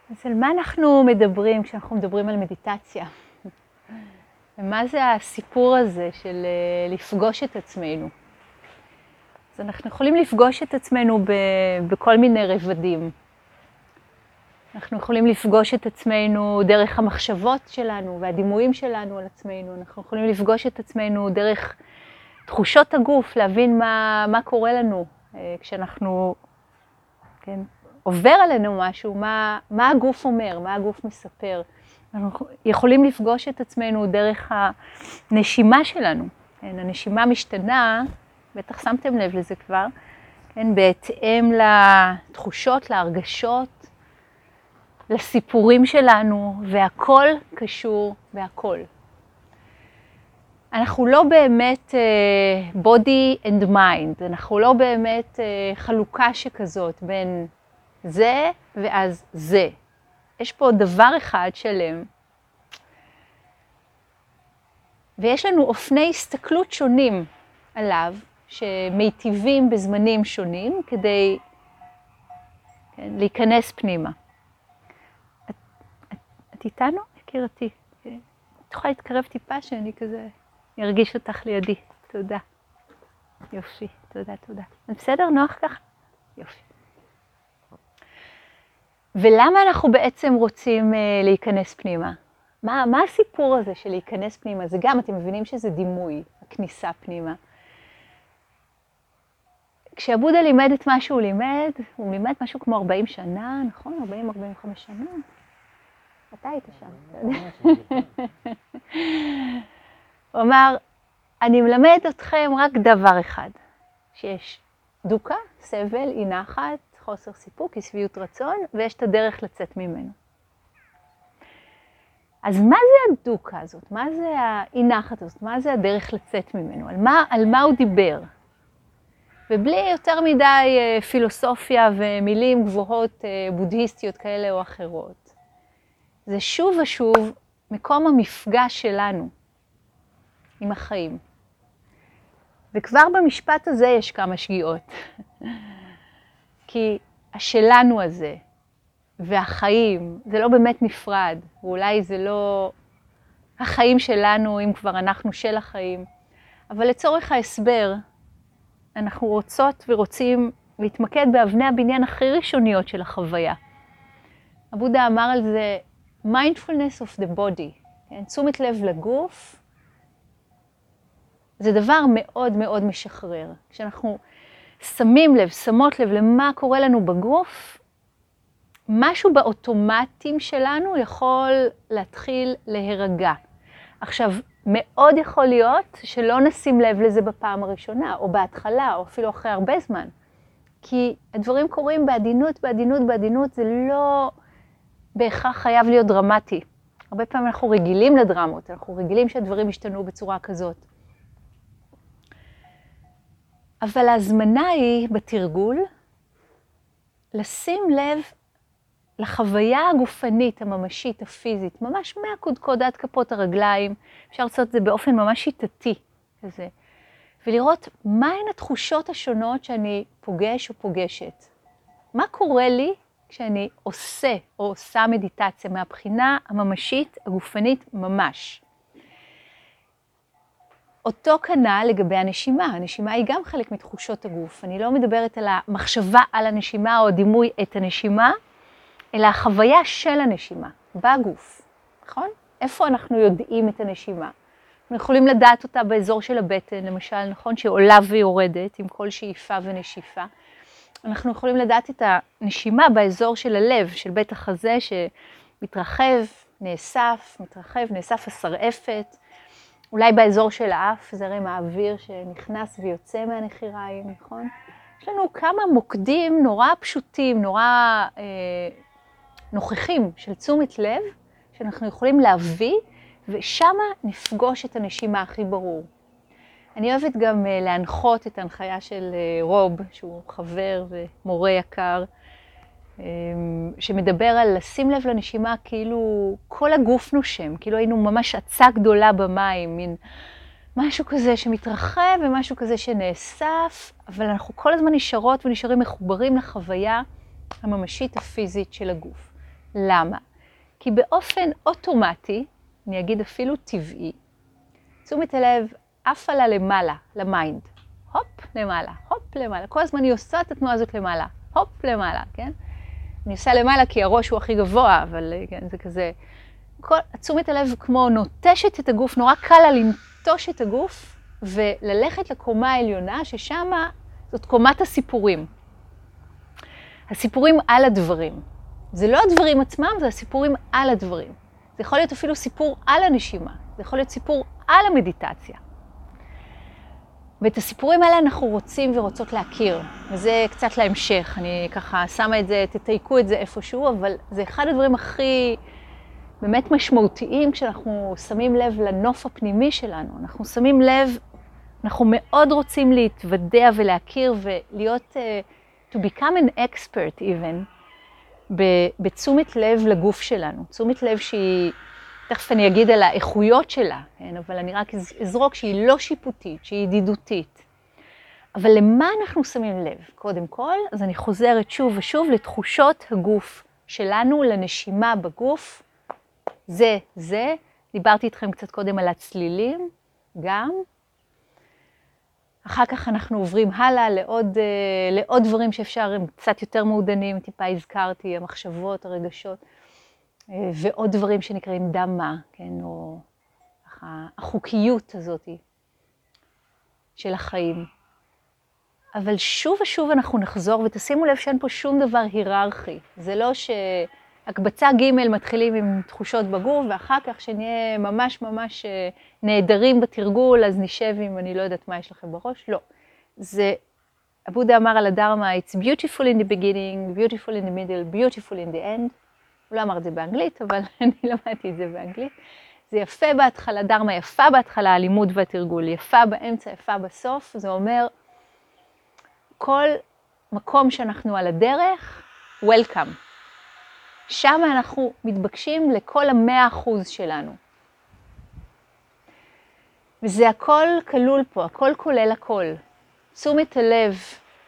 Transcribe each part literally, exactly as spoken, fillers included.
אז על מה אנחנו מדברים כשאנחנו מדברים על מדיטציה? ומה זה הסיפור הזה של לפגוש את עצמנו? אז אנחנו יכולים לפגוש את עצמנו ב- בכל מיני רבדים. אנחנו יכולים לפגוש את עצמנו דרך המחשבות שלנו והדימויים שלנו על עצמנו. אנחנו יכולים לפגוש את עצמנו דרך תחושות הגוף, להבין מה, מה קורה לנו כשאנחנו, כן, עובר עלינו משהו, מה, מה הגוף אומר, מה הגוף מספר. אנחנו יכולים לפגוש את עצמנו דרך הנשימה שלנו. כן, הנשימה משתנה, בטח שמתם לב לזה כבר, כן, בהתאם לתחושות, להרגשות, לסיפורים שלנו, והכל קשור בהכל. אנחנו לא באמת uh, body and mind, אנחנו לא באמת uh, חלוקה שכזאת בין זה ואז זה. יש פה דבר אחד שלם, ויש לנו אופני הסתכלות שונים עליו, שמיטיבים בזמנים שונים כדי, כן, להיכנס פנימה. את, את, את איתנו? הכירתי. את יכולה להתקרב טיפה שאני כזה ארגיש אותך לידי. תודה. יופי. תודה, תודה. בסדר? נוח ככה? יופי. ולמה אנחנו בעצם רוצים uh, להיכנס פנימה? מה, מה הסיפור הזה של להיכנס פנימה? זה גם, אתם מבינים שזה דימוי, הכניסה פנימה. כשהבודה לימד את מה שהוא לימד, הוא לימד משהו כמו ארבעים שנה, נכון? ארבעים ארבעים וחמש שנה. אתה היית שם. הוא אמר, אני מלמד אתכם רק דבר אחד, שיש דוקה, סבל, אי נחת, חוסר סיפוק, אי שביעות רצון, ויש את הדרך לצאת ממנו. אז מה זה הדוקה הזאת? מה זה האי נחת הזאת? מה זה הדרך לצאת ממנו? על מה, על מה הוא דיבר? ובלי יותר מדי פילוסופיה ומילים גבוהות בודהיסטיות כאלה או אחרות. זה שוב ושוב מקום המפגש שלנו עם החיים. וכבר במשפט הזה יש כמה שגיאות. כי השלנו הזה והחיים זה לא באמת נפרד, ואולי זה לא החיים שלנו אם כבר אנחנו של החיים. אבל לצורך ההסבר, אנחנו רוצות ורוצים להתמקד באבני הבניין הכי ראשוניות של החוויה. הבודה אמר על זה, mindfulness of the body, כן? תשומת לב לגוף, זה דבר מאוד מאוד משחרר. כשאנחנו שמים לב, שמות לב למה קורה לנו בגוף, משהו באוטומטים שלנו יכול להתחיל להירגע. עכשיו, מאוד יכול להיות שלא נשים לב לזה בפעם הראשונה, או בהתחלה, או אפילו אחרי הרבה זמן. כי הדברים קורים בעדינות, בעדינות, בעדינות, זה לא בהכרח חייב להיות דרמטי. הרבה פעמים אנחנו רגילים לדרמות, אנחנו רגילים שהדברים ישתנו בצורה כזאת. אבל ההזמנה היא בתרגול, לשים לב לחוויה הגופנית, הממשית, הפיזית, ממש מהקודקוד עד כפות הרגליים, אפשר לעשות את זה באופן ממש שיטתי כזה, ולראות מהן התחושות השונות שאני פוגש או פוגשת. מה קורה לי כשאני עושה או עושה מדיטציה מהבחינה הממשית, הגופנית ממש. אותו כנ"ל לגבי הנשימה, הנשימה היא גם חלק מתחושות הגוף, אני לא מדברת על המחשבה על הנשימה או הדימוי את הנשימה, אלא החוויה של הנשימה, בגוף, נכון? איפה אנחנו יודעים את הנשימה? אנחנו יכולים לדעת אותה באזור של הבטן, למשל, נכון? שעולה ויורדת עם כל שאיפה ונשיפה. אנחנו יכולים לדעת את הנשימה באזור של הלב, של בית החזה, שמתרחב, נאסף, מתרחב, נאסף השרעפת. אולי באזור של האף, זרם האוויר שנכנס ויוצא מהנחיריים, נכון? יש לנו כמה מוקדים נורא פשוטים, נורא אה, נוכחים של תשומת לב, שאנחנו יכולים להביא, ושמה נפגוש את הנשימה הכי ברור. אני אוהבת גם אה, להנחות את ההנחיה של אה, רוב, שהוא חבר ומורה יקר, אה, שמדבר על לשים לב לנשימה כאילו כל הגוף נושם, כאילו היינו ממש עצה גדולה במים, מין משהו כזה שמתרחב ומשהו כזה שנאסף, אבל אנחנו כל הזמן נשארות ונשארים מחוברים לחוויה הממשית הפיזית של הגוף. למה? כי באופן אוטומטי, אני אגיד אפילו טבעי, תשומת הלב עפה לה למעלה, למיינד. הופ, למעלה, הופ, למעלה. כל הזמן אני עושה את התנועה הזאת למעלה, הופ, למעלה, כן? אני עושה למעלה כי הראש הוא הכי גבוה, אבל כן, זה כזה. כל, תשומת הלב כמו נוטשת את הגוף, נורא קל לה לנטוש את הגוף, וללכת לקומה העליונה, ששם זאת קומת הסיפורים. הסיפורים על הדברים. זה לא הדברים עצמם, זה הסיפורים על הדברים. זה יכול להיות אפילו סיפור על הנשימה. זה יכול להיות סיפור על המדיטציה. ואת הסיפורים האלה אנחנו רוצים ורוצות להכיר. וזה קצת להמשך. אני ככה שמה את זה, תתייקו את זה איפשהו, אבל זה אחד הדברים הכי באמת משמעותיים כשאנחנו שמים לב לנוף הפנימי שלנו. אנחנו שמים לב, אנחנו מאוד רוצים להתוודע ולהכיר ולהיות, uh, to become an expert even, בתשומת לב לגוף שלנו. תשומת לב שהיא, תכף אני אגיד על האיכויות שלה, כן? אבל אני רק אזרוק שהיא לא שיפוטית, שהיא ידידותית. אבל למה אנחנו שמים לב? קודם כל, אז אני חוזרת שוב ושוב לתחושות הגוף שלנו, לנשימה בגוף. זה, זה. דיברתי איתכם קצת קודם על הצלילים, גם. אחר כך אנחנו עוברים הלאה לעוד, לעוד דברים שאפשר, הם קצת יותר מעודנים, טיפה הזכרתי, המחשבות, הרגשות, ועוד דברים שנקראים דמה, כן, או החוקיות הזאת של החיים. אבל שוב ושוב אנחנו נחזור, ותשימו לב שאין פה שום דבר היררכי. זה לא שהקבצה ג' מתחילים עם תחושות בגוף, ואחר כך שנהיה ממש ממש נהדרים בתרגול, אז נשב עם אני לא יודעת מה יש לכם בראש. לא. זה, הבודה אמר על הדרמה, it's beautiful in the beginning, beautiful in the middle, beautiful in the end. הוא לא אמר את זה באנגלית, אבל אני למדתי את זה באנגלית. זה יפה בהתחלה, דרמה יפה בהתחלה, הלימוד והתרגול, יפה באמצע, יפה בסוף. זה אומר, כל מקום שאנחנו על הדרך, welcome. שם אנחנו מתבקשים לכל המאה אחוז שלנו. וזה הכל כלול פה, הכל כולל הכל. תשומת הלב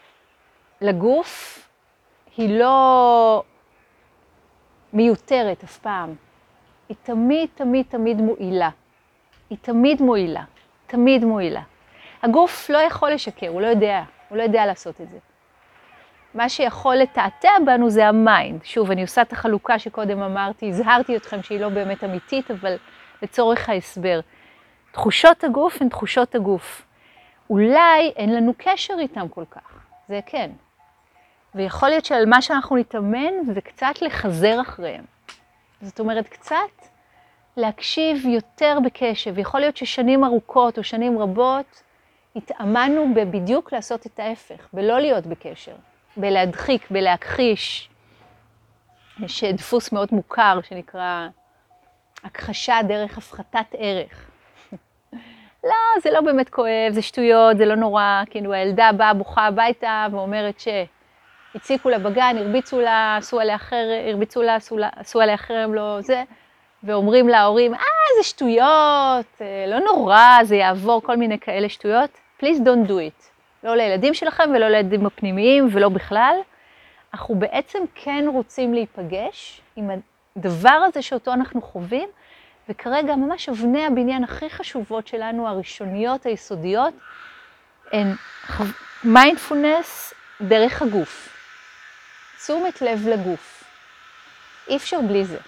לגוף היא לא מיותרת אף פעם. היא תמיד, תמיד, תמיד מועילה. היא תמיד מועילה, תמיד מועילה. הגוף לא יכול לשקר, הוא לא יודע, הוא לא יודע לעשות את זה. מה שיכול לתעתע בנו זה המיינד. שוב, אני עושה את החלוקה שקודם אמרתי, הזהרתי אתכם שהיא לא באמת אמיתית, אבל לצורך ההסבר. תחושות הגוף הן תחושות הגוף. אולי אין לנו קשר איתם כל כך, זה כן. ויכול להיות שעל מה שאנחנו נתאמן זה קצת לחזר אחריהם. זאת אומרת, קצת להקשיב יותר בקשב. יכול להיות ששנים ארוכות או שנים רבות התאמנו בדיוק לעשות את ההפך, בלא להיות בקשר, בלהדחיק, בלהכחיש. יש דפוס מאוד מוכר שנקרא הכחשה דרך הפחתת ערך. לא, זה לא באמת כואב, זה שטויות, זה לא נורא. כאילו הילדה באה בוכה הביתה ואומרת שהציקו לה בגן, הרביצו לה, עשו עליה חרם, הרביצו לה, עשו, לה, עשו עליה חרם, לא זה. ואומרים להורים, אה, זה שטויות, לא נורא, זה יעבור, כל מיני כאלה שטויות. Please don't do it. לא לילדים שלכם ולא לילדים הפנימיים ולא בכלל. אנחנו בעצם כן רוצים להיפגש עם הדבר הזה שאותו אנחנו חווים, וכרגע ממש אבני הבניין הכי חשובות שלנו, הראשוניות, היסודיות, הן מיינדפולנס דרך הגוף. תשומת לב לגוף. אי אפשר בלי זה.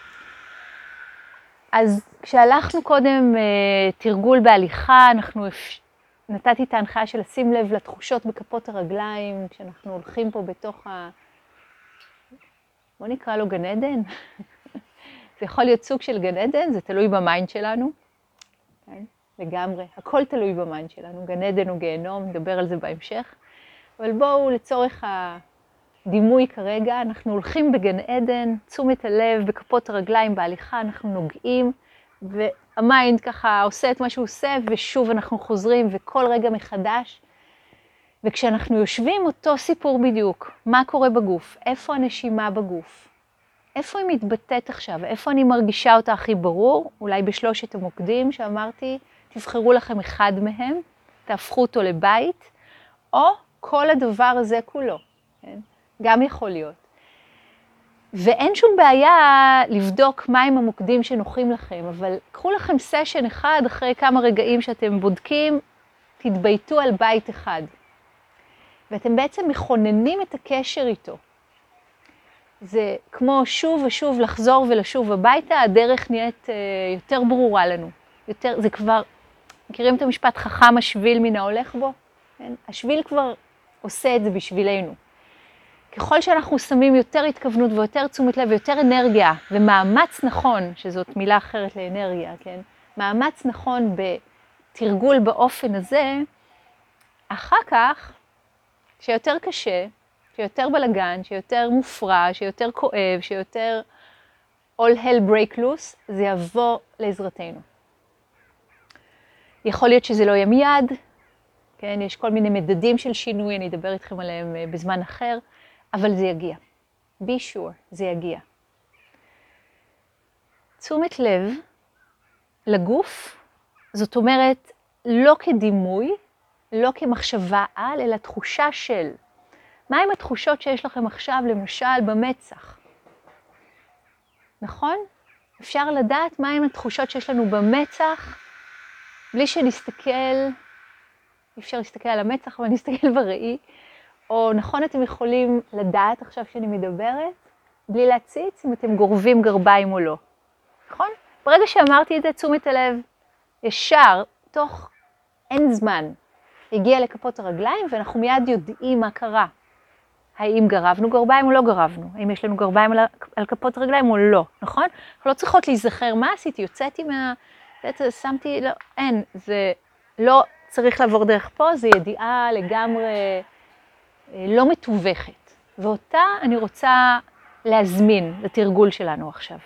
אז כשהלכנו קודם תרגול בהליכה, אנחנו נתתי את ההנחיה של לשים לב לתחושות בכפות הרגליים, כשאנחנו הולכים פה בתוך ה... בוא נקרא לו גן עדן. זה יכול להיות סוג של גן עדן, זה תלוי במיינד שלנו. כן? לגמרי, הכל תלוי במיינד שלנו. גן עדן הוא גיהנום, נדבר על זה בהמשך. אבל בואו לצורך הדימוי כרגע, אנחנו הולכים בגן עדן, תשומת הלב, בכפות הרגליים, בהליכה, אנחנו נוגעים, והמיינד ככה עושה את מה שהוא עושה, ושוב אנחנו חוזרים, וכל רגע מחדש. וכשאנחנו יושבים, אותו סיפור בדיוק. מה קורה בגוף? איפה הנשימה בגוף? איפה היא מתבטאת עכשיו? איפה אני מרגישה אותה הכי ברור? אולי בשלושת המוקדים שאמרתי, תבחרו לכם אחד מהם, תהפכו אותו לבית, או כל הדבר הזה כולו. כן? גם יכול להיות. ואין שום בעיה לבדוק מהם המוקדים שנוחים לכם, אבל קחו לכם סשן אחד אחרי כמה רגעים שאתם בודקים, תתבייתו על בית אחד. ואתם בעצם מכוננים את הקשר איתו. זה כמו שוב ושוב לחזור ולשוב הביתה, הדרך נהיית יותר ברורה לנו. יותר, זה כבר, מכירים את המשפט חכם השביל מן ההולך בו? כן? השביל כבר עושה את זה בשבילנו. ככל שאנחנו שמים יותר התכוונות ויותר תשומת לב ויותר אנרגיה ומאמץ נכון, שזאת מילה אחרת לאנרגיה, כן? מאמץ נכון בתרגול באופן הזה, אחר כך, שיותר קשה, שיותר בלגן, שיותר מופרע, שיותר כואב, שיותר all hell break loose, זה יבוא לעזרתנו. יכול להיות שזה לא יהיה מיד, כן? יש כל מיני מדדים של שינוי, אני אדבר איתכם עליהם בזמן אחר, אבל זה יגיע. be sure, זה יגיע. תשומת לב לגוף, זאת אומרת, לא כדימוי, לא כמחשבה על, אלא תחושה של. מה עם התחושות שיש לכם עכשיו, למשל, במצח? נכון? אפשר לדעת מה עם התחושות שיש לנו במצח, בלי שנסתכל, אי אפשר להסתכל על המצח, אבל נסתכל בראי, או נכון אתם יכולים לדעת עכשיו שאני מדברת, בלי להציץ אם אתם גורבים גרביים או לא. נכון? ברגע שאמרתי את זה, תשומת הלב, ישר, תוך אין זמן, הגיע לכפות הרגליים, ואנחנו מיד יודעים מה קרה. האם גרבנו גרביים או לא גרבנו? האם יש לנו גרביים על, על כפות הרגליים או לא, נכון? אנחנו לא צריכות להיזכר מה עשיתי, יוצאתי מה... שמתי, לא, אין, זה לא צריך לעבור דרך פה, זה ידיעה לגמרי לא מתווכת. ואותה אני רוצה להזמין לתרגול שלנו עכשיו.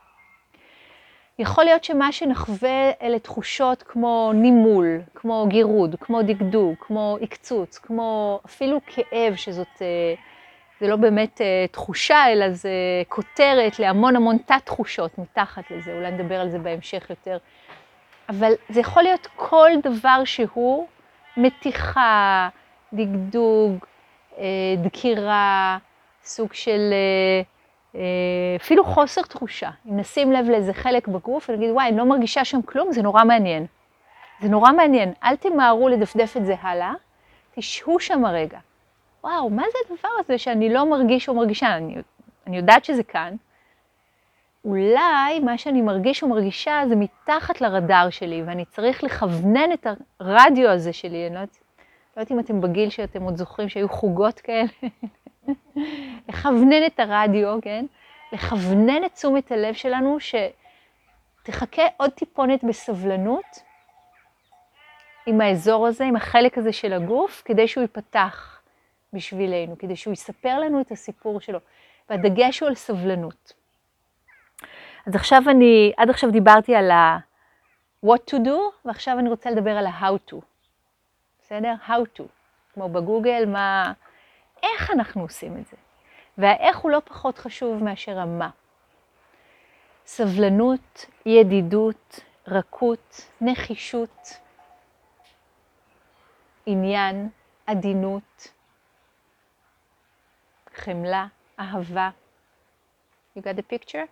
יכול להיות שמה שנחווה אלה תחושות כמו נימול, כמו גירוד, כמו דגדוג, כמו עקצוץ, כמו אפילו כאב, שזאת, זה לא באמת תחושה, אלא זה כותרת להמון המון תת תחושות מתחת לזה, אולי נדבר על זה בהמשך יותר. אבל זה יכול להיות כל דבר שהוא מתיחה, דגדוג, דקירה, סוג של אפילו חוסר תחושה. אם נשים לב לאיזה חלק בגוף ונגיד, וואי, אני לא מרגישה שם כלום, זה נורא מעניין. זה נורא מעניין. אל תמהרו לדפדף את זה הלאה, תשהו שם הרגע. וואו, מה זה הדבר הזה שאני לא מרגיש או מרגישה? אני, אני יודעת שזה כאן. אולי מה שאני מרגיש או מרגישה זה מתחת לרדאר שלי, ואני צריך לכוונן את הרדיו הזה שלי. אני לא יודעת, לא יודעת אם אתם בגיל שאתם עוד זוכרים שהיו חוגות כאלה. לכוונן את הרדיו, כן? לכוונן את תשומת הלב שלנו, שתחכה עוד טיפונת בסבלנות עם האזור הזה, עם החלק הזה של הגוף, כדי שהוא ייפתח בשבילנו, כדי שהוא יספר לנו את הסיפור שלו. והדגש הוא על סבלנות. אז עכשיו אני, עד עכשיו דיברתי על ה-what to do, ועכשיו אני רוצה לדבר על ה-how to. בסדר? how to. כמו בגוגל, מה, איך אנחנו עושים את זה. והאיך הוא לא פחות חשוב מאשר המה. סבלנות, ידידות, רכות, נחישות, עניין, עדינות, חמלה, אהבה. You got the picture?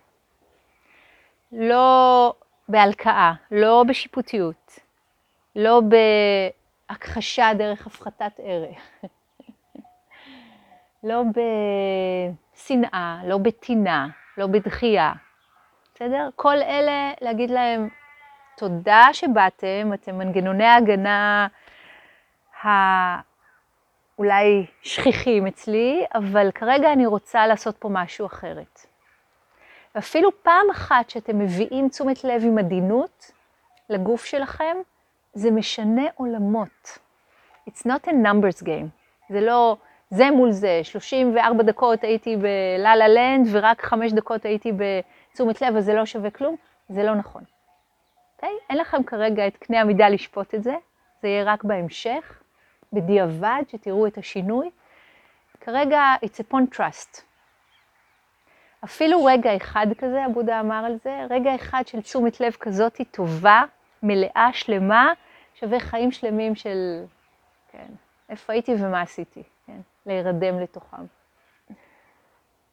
לא בהלקאה, לא בשיפוטיות, לא בהכחשה דרך הפחתת ערך, לא בשנאה, לא בתינה, לא בדחייה. בסדר? כל אלה להגיד להם, תודה שבאתם, אתם מנגנוני ההגנה האולי שכיחים אצלי, אבל כרגע אני רוצה לעשות פה משהו אחרת. ואפילו פעם אחת שאתם מביאים תשומת לב עם עדינות לגוף שלכם, זה משנה עולמות. It's not a numbers game. זה לא זה מול זה. שלושים וארבע דקות הייתי בללה לנד, ורק חמש דקות הייתי בתשומת לב, אז זה לא שווה כלום. זה לא נכון. Okay? אין לכם כרגע את קנה המידה לשפוט את זה. זה יהיה רק בהמשך, בדיעבד, שתראו את השינוי. כרגע, it's upon trust. אפילו רגע אחד כזה, הבודה אמר על זה, רגע אחד של תשומת לב כזאת היא טובה, מלאה, שלמה, שווה חיים שלמים של, כן, איפה הייתי ומה עשיתי, כן, להירדם לתוכם.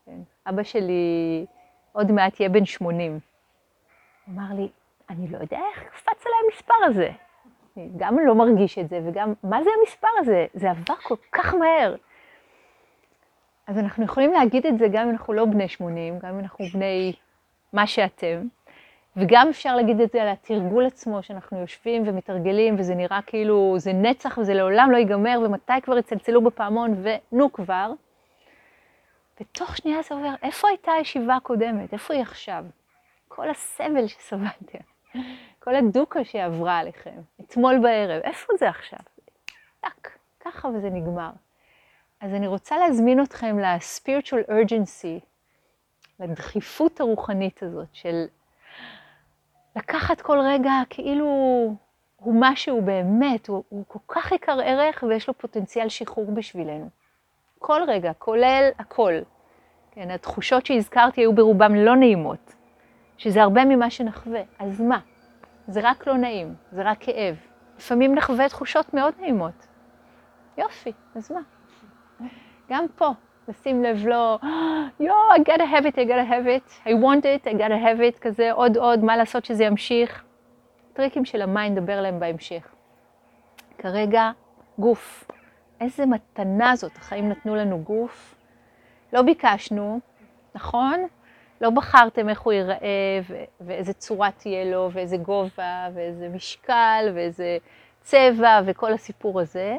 כן. אבא שלי עוד מעט יהיה בן שמונים. הוא אמר לי, אני לא יודע איך קפץ עליי המספר הזה. גם לא מרגיש את זה, וגם, מה זה המספר הזה? זה עבר כל כך מהר. אז אנחנו יכולים להגיד את זה גם אם אנחנו לא בני שמונים, גם אם אנחנו בני מה שאתם, וגם אפשר להגיד את זה על התרגול עצמו, שאנחנו יושבים ומתרגלים, וזה נראה כאילו זה נצח וזה לעולם לא ייגמר, ומתי כבר יצלצלו בפעמון, ונו כבר. בתוך שנייה זה עובר, איפה הייתה הישיבה הקודמת? איפה היא עכשיו? כל הסבל שסבלתם, כל הדוקה שעברה עליכם, אתמול בערב, איפה זה עכשיו? טק, ככה וזה נגמר. אז אני רוצה להזמין אתכם ל-spiritual urgency, לדחיפות הרוחנית הזאת של לקחת כל רגע כאילו הוא משהו באמת, הוא, הוא כל כך יקר ערך ויש לו פוטנציאל שחרור בשבילנו. כל רגע, כולל הכל. כן, התחושות שהזכרתי היו ברובם לא נעימות, שזה הרבה ממה שנחווה. אז מה? זה רק לא נעים, זה רק כאב. לפעמים נחווה תחושות מאוד נעימות. יופי, אז מה? גם פה, לשים לב לא, יו, I gotta have it, I gotta have it, I want it, I gotta have it, כזה עוד עוד, מה לעשות שזה ימשיך. טריקים של המיינד, נדבר להם בהמשך. כרגע, גוף. איזה מתנה זאת, החיים נתנו לנו גוף. לא ביקשנו, נכון? לא בחרתם איך הוא ייראה, ו- ואיזה צורה תהיה לו, ואיזה גובה, ואיזה משקל, ואיזה צבע, וכל הסיפור הזה.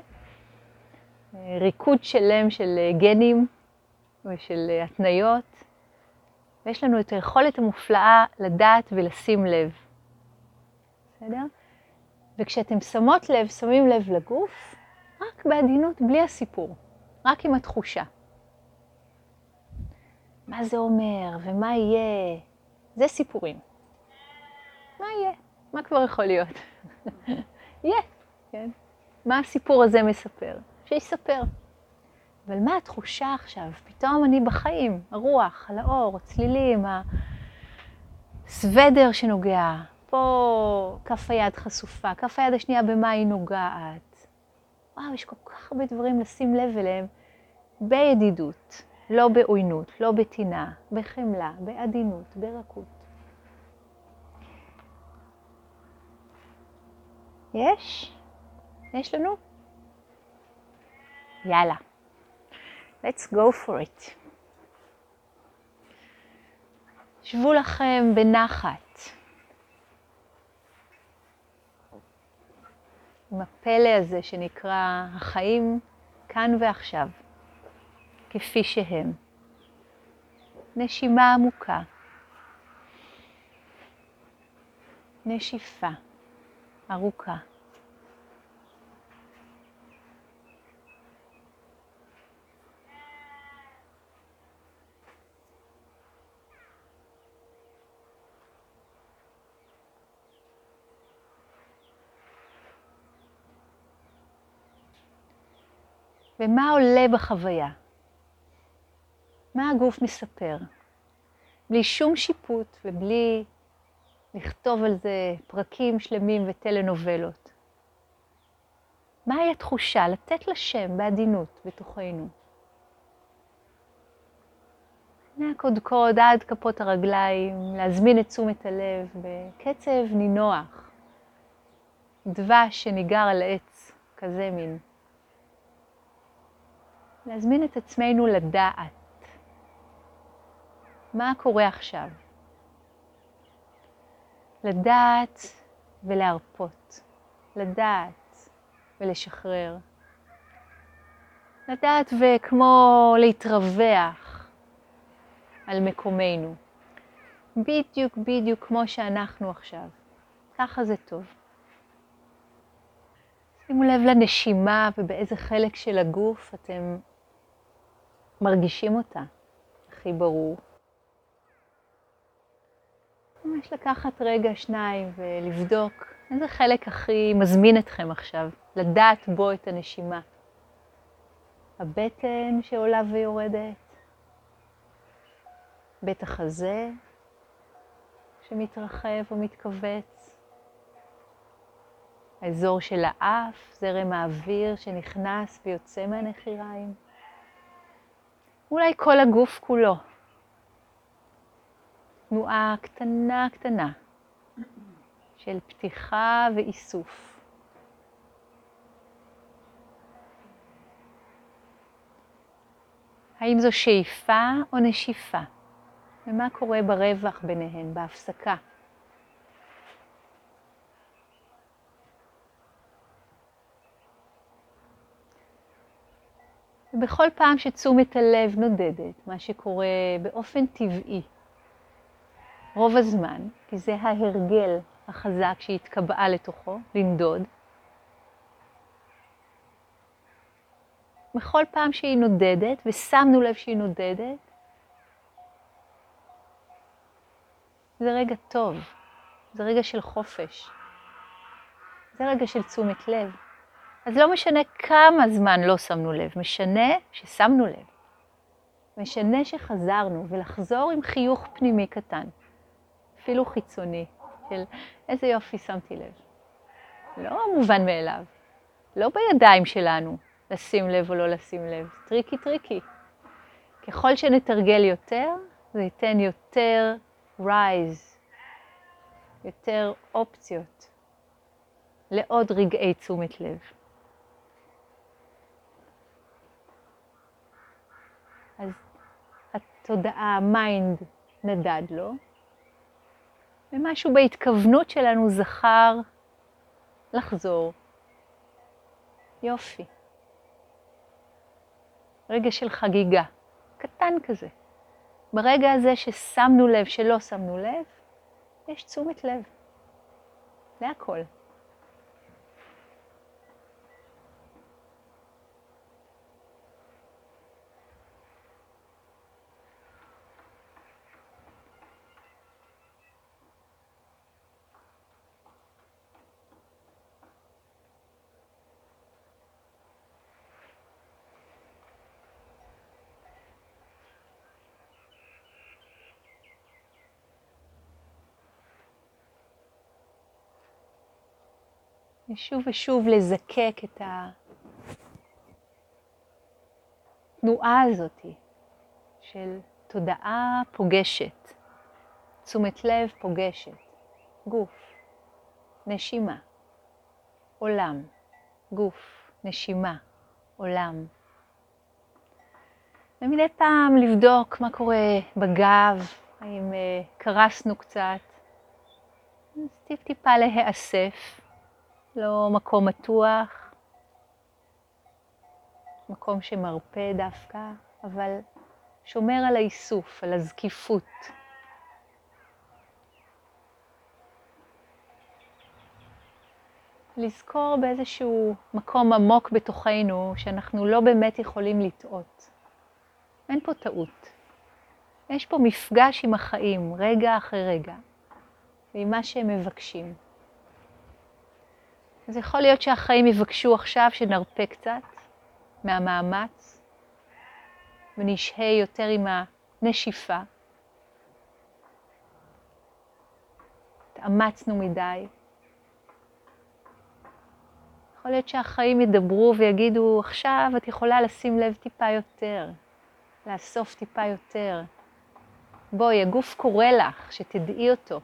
ריקוד שלם של גנים ושל התניות. ויש לנו את היכולת המופלאה לדעת ולשים לב. בסדר? וכשאתם שמות לב, שמים לב לגוף, רק בעדינות, בלי הסיפור. רק עם התחושה. מה זה אומר ומה יהיה? זה סיפורים. מה יהיה? מה כבר יכול להיות? יהיה, כן? מה הסיפור הזה מספר? שיספר. אבל מה התחושה עכשיו? פתאום אני בחיים, הרוח, על האור, הצלילים, הסוודר שנוגע. פה כף היד חשופה, כף היד השנייה במה היא נוגעת. וואו, יש כל כך הרבה דברים לשים לב אליהם בידידות, לא בעוינות, לא בתינה, בחמלה, בעדינות, ברכות. יש? יש לנו? יאללה. Let's go for it. שבו לכם בנחת. עם הפלא הזה שנקרא החיים כאן ועכשיו, כפי שהם. נשימה עמוקה. נשיפה ארוכה. ומה עולה בחוויה? מה הגוף מספר? בלי שום שיפוט ובלי לכתוב על זה פרקים שלמים וטלנובלות. מהי התחושה? לתת לה שם בעדינות בתוכנו. מהקודקוד עד כפות הרגליים, להזמין את תשומת הלב בקצב נינוח. דבש שניגר על עץ, כזה מין. להזמין את עצמנו לדעת. מה קורה עכשיו? לדעת ולהרפות. לדעת ולשחרר. לדעת וכמו להתרווח על מקומנו. בדיוק בדיוק כמו שאנחנו עכשיו. ככה זה טוב. שימו לב לנשימה ובאיזה חלק של הגוף אתם מרגישים אותה. הכי ברור. ממש לקחת רגע שניים ולבדוק איזה חלק הכי מזמין אתכם עכשיו. לדעת בו את הנשימה. הבטן שעולה ויורדת. בית החזה שמתרחב ומתכווץ. האזור של האף, זרם האוויר שנכנס ויוצא מהנחיריים. אולי כל הגוף כולו, תנועה קטנה קטנה של פתיחה ואיסוף. האם זו שאיפה או נשיפה? ומה קורה ברווח ביניהן, בהפסקה? ובכל פעם שתשומת הלב נודדת, מה שקורה באופן טבעי, רוב הזמן, כי זה ההרגל החזק שהתקבעה לתוכו, לנדוד, בכל פעם שהיא נודדת, ושמנו לב שהיא נודדת, זה רגע טוב, זה רגע של חופש, זה רגע של תשומת לב. אז לא משנה כמה זמן לא שמנו לב, משנה ששמנו לב. משנה שחזרנו, ולחזור עם חיוך פנימי קטן, אפילו חיצוני, של איזה יופי שמתי לב. לא מובן מאליו, לא בידיים שלנו לשים לב או לא לשים לב, טריקי טריקי. ככל שנתרגל יותר, זה ייתן יותר rise, יותר אופציות לעוד רגעי תשומת לב. אז התודעה, המיינד, נדד לו, ומשהו בהתכוונות שלנו זכר לחזור. יופי. רגע של חגיגה, קטן כזה. ברגע הזה ששמנו לב, שלא שמנו לב, יש תשומת לב. זה הכל. ושוב ושוב לזקק את התנועה הזאת של תודעה פוגשת, תשומת לב פוגשת, גוף, נשימה, עולם, גוף, נשימה, עולם. ומדי פעם לבדוק מה קורה בגב, האם קרסנו קצת, טיפ טיפה להיאסף. לא מקום מתוח, מקום שמרפא דווקא, אבל שומר על האיסוף, על הזקיפות. לזכור באיזשהו מקום עמוק בתוכנו שאנחנו לא באמת יכולים לטעות. אין פה טעות. יש פה מפגש עם החיים, רגע אחרי רגע, ועם מה שהם מבקשים. אז יכול להיות שהחיים יבקשו עכשיו שנרפה קצת מהמאמץ, ונשהה יותר עם הנשיפה. התאמצנו מדי. יכול להיות שהחיים ידברו ויגידו, עכשיו את יכולה לשים לב טיפה יותר, לאסוף טיפה יותר. בואי, הגוף קורא לך, שתדעי אותו.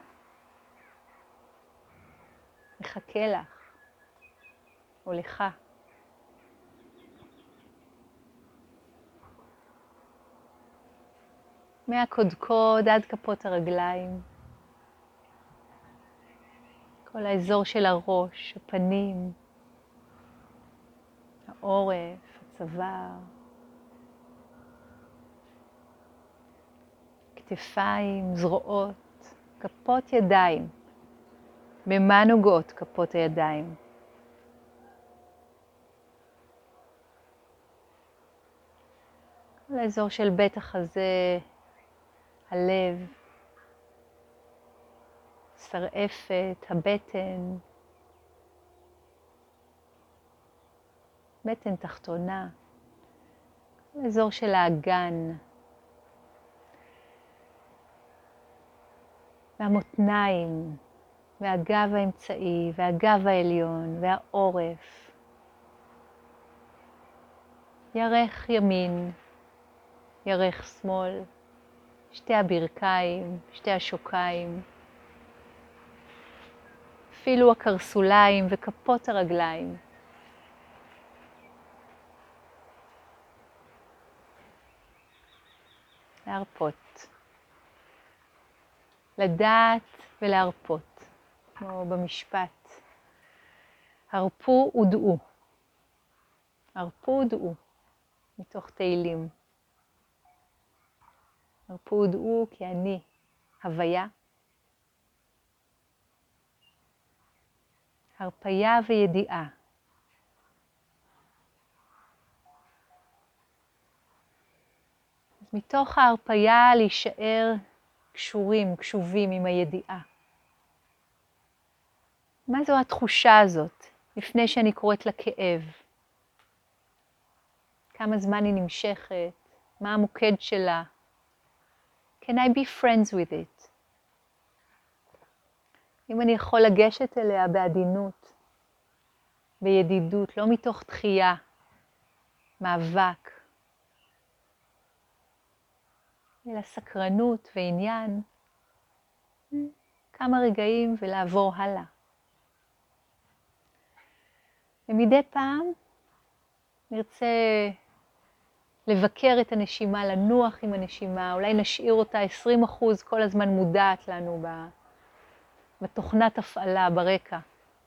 מחכה לך, או לך. מהקודקוד עד כפות הרגליים. כל האזור של הראש, הפנים, העורף, הצוואר. כתפיים, זרועות, כפות ידיים. במה נוגעות כפות הידיים? כל האזור של בית החזה, הלב, שרעפת, הבטן, בטן תחתונה, כל האזור של האגן, והמותניים, והגב האמצעי, והגב העליון, והעורף. ירך ימין, ירך שמאל, שתי הברכיים, שתי השוקיים, אפילו הקרסוליים וכפות הרגליים. להרפות. לדעת ולהרפות, כמו במשפט. הרפו ודעו. הרפו ודעו, מתוך תהילים. הרפו ודעו כי אני הוויה. הרפיה וידיעה. אז מתוך ההרפיה להישאר קשורים, קשובים עם הידיעה. מה זו התחושה הזאת לפני שאני קוראת לכאב? כמה זמן היא נמשכת? מה המוקד שלה? Can I be friends with it? אם אני יכול לגשת אליה בעדינות, בידידות, לא מתוך דחייה, מאבק, אלא סקרנות ועניין, כמה רגעים ולעבור הלאה. ומדי פעם נרצה לבקר את הנשימה, לנוח עם הנשימה, אולי נשאיר אותה עשרים אחוז כל הזמן מודעת לנו בתוכנת הפעלה, ברקע.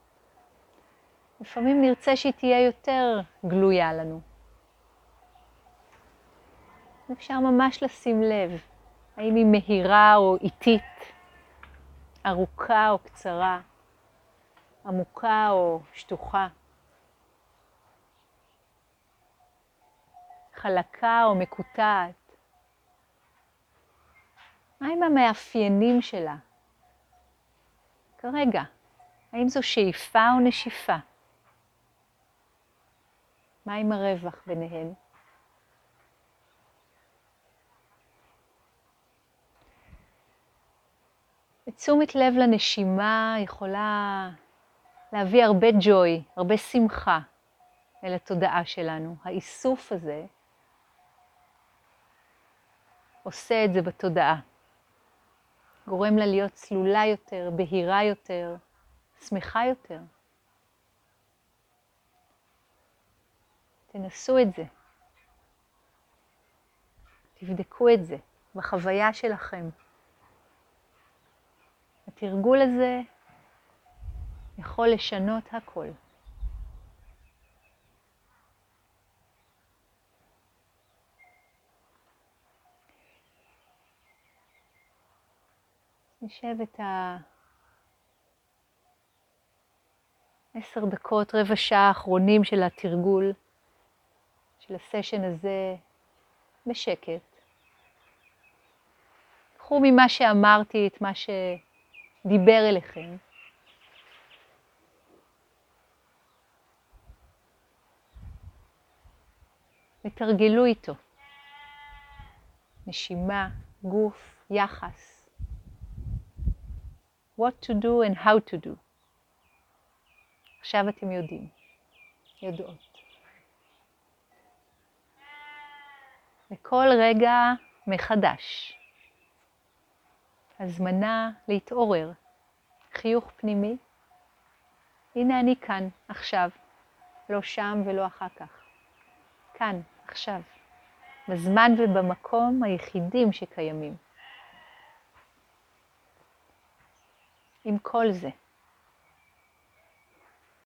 לפעמים נרצה שהיא תהיה יותר גלויה לנו. אפשר ממש לשים לב, האם היא מהירה או איטית, ארוכה או קצרה, עמוקה או שטוחה, חלקה או מקוטעת. מהם המאפיינים שלה? כרגע, האם זו שאיפה או נשיפה? מה עם הרווח ביניהן? תשומת לב לנשימה יכולה להביא הרבה ג'וי, הרבה שמחה אל התודעה שלנו. האיסוף הזה עושה את זה בתודעה. גורם לה להיות צלולה יותר, בהירה יותר, שמחה יותר. תנסו את זה. תבדקו את זה בחוויה שלכם. התרגול הזה יכול לשנות הכל. נשב את העשר דקות, רבע שעה האחרונים של התרגול, של הסשן הזה, בשקט. קחו ממה שאמרתי את מה שדיבר אליכם. ותרגלו איתו. נשימה, גוף, יחס. What to do and how to do. עכשיו אתם יודעים, יודעות. וכל רגע מחדש. הזמנה להתעורר. חיוך פנימי. הנה אני כאן, עכשיו. לא שם ולא אחר כך. כאן, עכשיו. בזמן ובמקום היחידים שקיימים. עם כל זה.